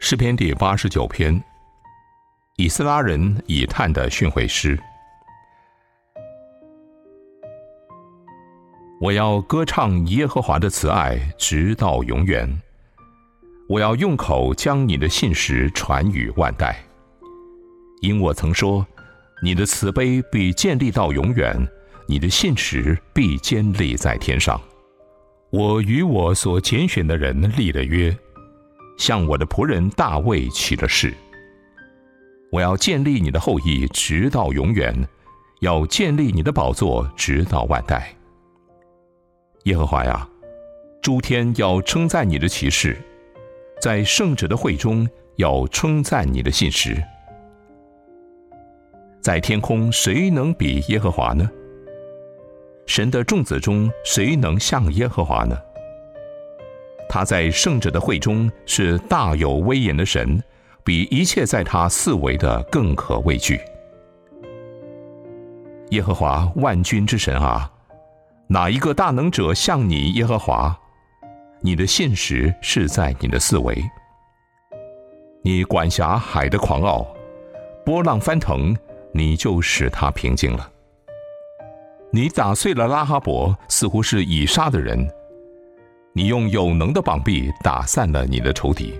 诗篇第89篇，以斯拉人以探的训诲诗。我要歌唱耶和华的慈爱，直到永远。我要用口将你的信实传与万代。因我曾说，你的慈悲必建立到永远，你的信实必坚立在天上。我与我所拣选的人立了约，向我的仆人大卫起了誓。我要建立你的后裔直到永远，要建立你的宝座直到万代。耶和华呀，诸天要称赞你的奇事，在圣者的会中要称赞你的信实。在天空谁能比耶和华呢？神的众子中谁能像耶和华呢？他在圣者的会中是大有威严的神，比一切在他四围的更可畏惧。耶和华万军之神啊，哪一个大能者像你耶和华？你的信实是在你的四围。你管辖海的狂傲，波浪翻腾，你就使它平静了。你打碎了拉哈伯，似乎是以杀的人，你用有能的膀臂打散了你的仇敌。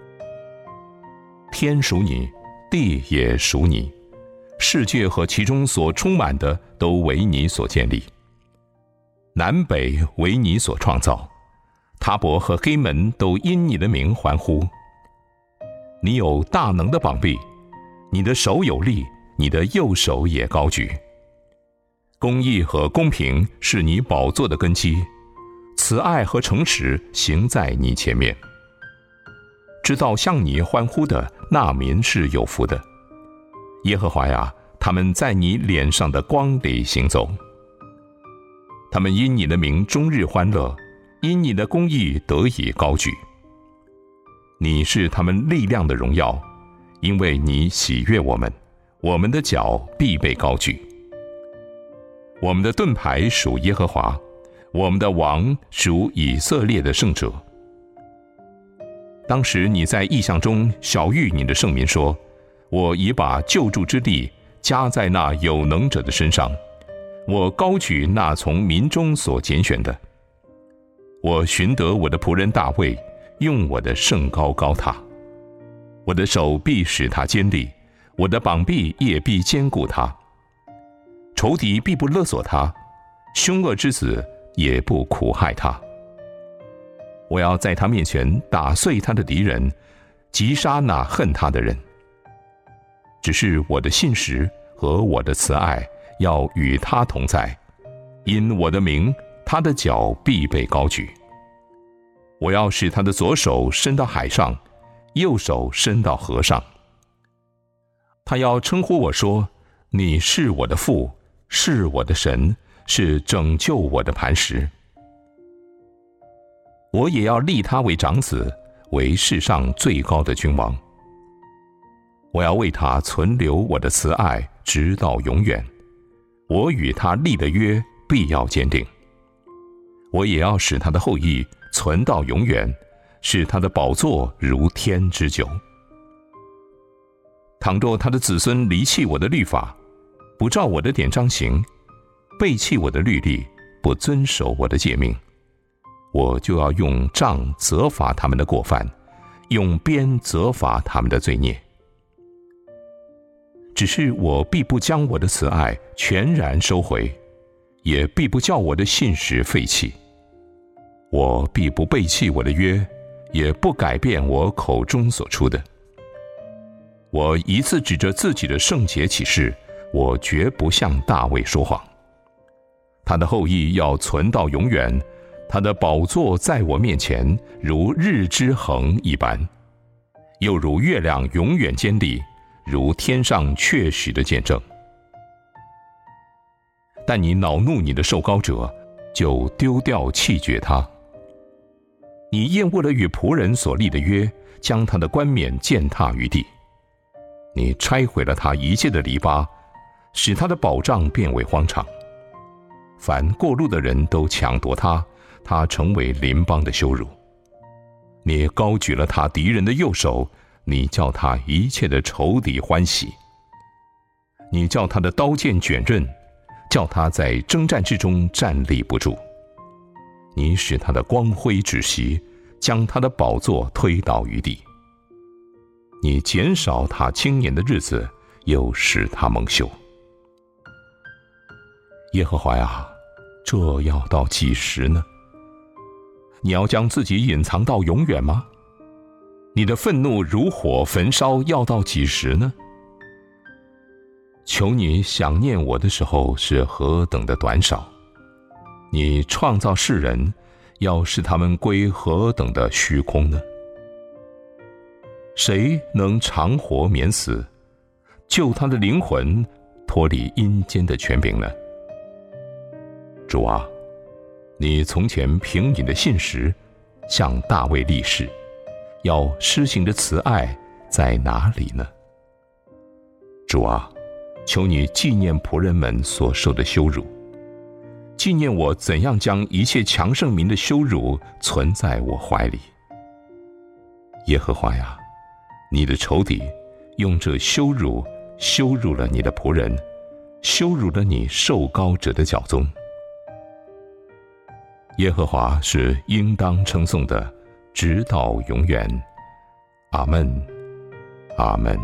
天属你，地也属你，世界和其中所充满的都为你所建立。南北为你所创造，他伯和黑门都因你的名欢呼。你有大能的膀臂，你的手有力，你的右手也高举。公义和公平是你宝座的根基，慈爱和诚实行在你前面。知道向你欢呼的那民是有福的。耶和华呀，他们在你脸上的光里行走。他们因你的名终日欢乐，因你的公义得以高举。你是他们力量的荣耀，因为你喜悦我们，我们的脚必被高举。我们的盾牌属耶和华，我们的王属以色列的圣者。当时你在异象中晓谕你的圣民说，我已把救助之地加在那有能者的身上，我高举那从民中所拣选的。我寻得我的仆人大卫，用我的圣膏膏他。我的手必使他坚立，我的膀臂也必坚固他。仇敌必不勒索他，凶恶之子也不苦害他。我要在他面前打碎他的敌人，击杀那恨他的人。只是我的信实和我的慈爱要与他同在，因我的名，他的脚必被高举。我要使他的左手伸到海上，右手伸到河上。他要称呼我说，你是我的父，是我的神，是拯救我的磐石。我也要立他为长子，为世上最高的君王。我要为他存留我的慈爱，直到永远。我与他立的约必要坚定。我也要使他的后裔存到永远，使他的宝座如天之久。倘若他的子孙离弃我的律法，不照我的典章行，背弃我的律例，不遵守我的诫命，我就要用杖责罚他们的过犯，用鞭责罚他们的罪孽。只是我必不将我的慈爱全然收回，也必不叫我的信实废弃。我必不背弃我的约，也不改变我口中所出的。我一次指着自己的圣洁起誓，我绝不向大卫说谎。他的后裔要存到永远，他的宝座在我面前，如日之恒一般，又如月亮永远坚立，如天上确实的见证。但你恼怒你的受膏者，就丢掉弃绝他。你厌恶了与仆人所立的约，将他的冠冕践踏于地。你拆毁了他一切的篱笆，使他的保障变为荒场。凡过路的人都抢夺他，他成为邻邦的羞辱。你高举了他敌人的右手， 你叫他一切的仇敌欢喜。你叫他的刀剑卷刃，叫他在征战之中站立不住。你使他的光辉止息，将他的宝座推倒于地。你减少他青年的日子，又使他蒙羞。耶和华啊，这要到几时呢？你要将自己隐藏到永远吗？你的愤怒如火焚烧，要到几时呢？求你想念我的时候是何等的短少，你创造世人，要使他们归何等的虚空呢？谁能长活免死，救他的灵魂脱离阴间的权柄呢？主啊，你从前凭你的信实向大卫立誓，要施行的慈爱在哪里呢？主啊，求你纪念仆人们所受的羞辱，纪念我怎样将一切强盛民的羞辱存在我怀里。耶和华呀，你的仇敌用这羞辱羞辱了你的仆人，羞辱了你受膏者的脚踪。耶和华是应当称颂的，直到永远。阿们，阿们。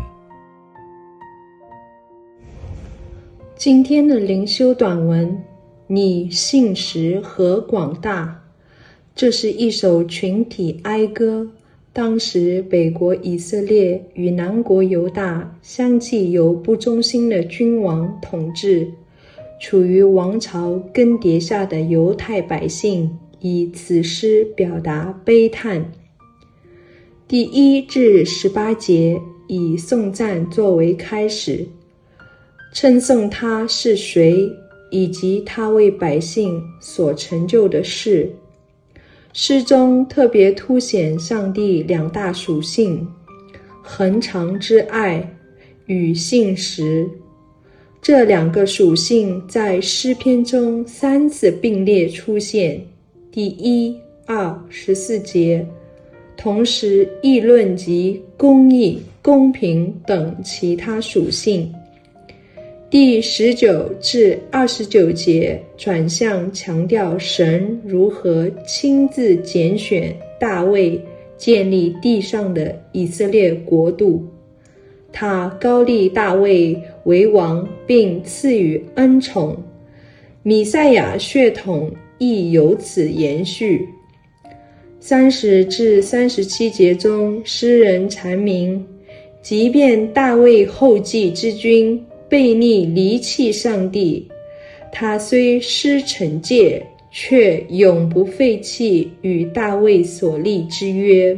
今天的灵修短文，你信实何广大。这是一首群体哀歌。当时北国以色列与南国犹大相继由不忠心的君王统治，处于王朝更迭下的犹太百姓以此诗表达悲叹。第1至18节以颂赞作为开始，称颂他是谁，以及他为百姓所成就的事。诗中特别凸显上帝两大属性：恒长之爱与信实。这两个属性在诗篇中3次并列出现，第1、2、14节，同时议论及公义、公平等其他属性。第19至29节转向强调神如何亲自拣选大卫建立地上的以色列国度，他高立大卫为王，并赐予恩宠，弥赛亚血统亦由此延续。30至37节中，诗人阐明，即便大卫后继之君悖逆离弃上帝，他虽施惩戒，却永不废弃与大卫所立之约。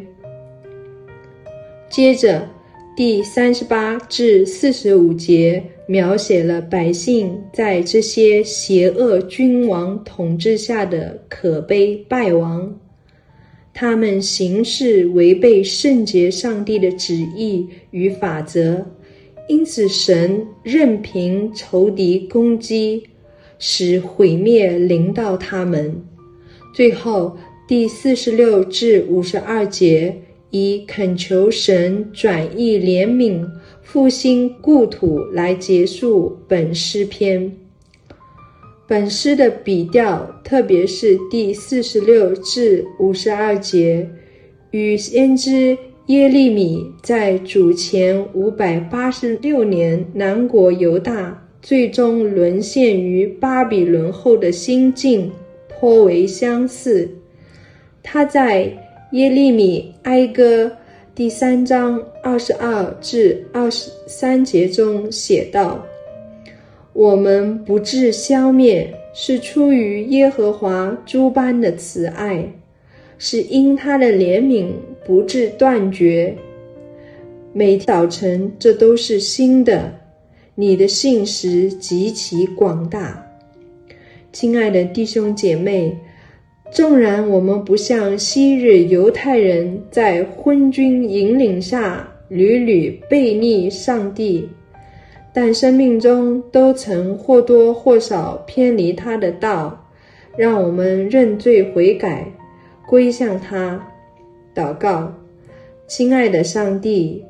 接着第38至45节描写了百姓在这些邪恶君王统治下的可悲败亡，他们行事违背圣洁上帝的旨意与法则，因此神任凭仇敌攻击，使毁灭临到他们。最后第46至52节以恳求神转意怜悯，复兴故土来结束本诗篇。本诗的笔调，特别是第46至52节，与先知耶利米在主前586年南国犹大最终沦陷于巴比伦后的心境颇为相似。他在耶利米哀歌第3章22至23节中写道：我们不致消灭，是出于耶和华诸般的慈爱，是因他的怜悯不致断绝。每早晨这都是新的，你的信实极其广大。亲爱的弟兄姐妹，纵然我们不像昔日犹太人在昏君引领下屡屡悖逆上帝，但生命中都曾或多或少偏离他的道，让我们认罪悔改，归向他。祷告，亲爱的上帝，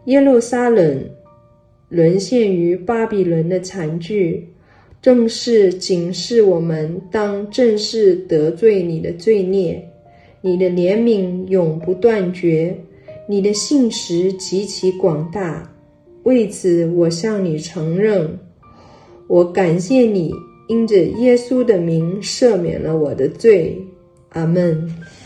耶路撒冷沦陷于巴比伦的惨剧，正是警示我们当正视得罪你的罪孽。你的怜悯永不断绝，你的信实极其广大。为此我向你承认，我感谢你因着耶稣的名赦免了我的罪。阿们。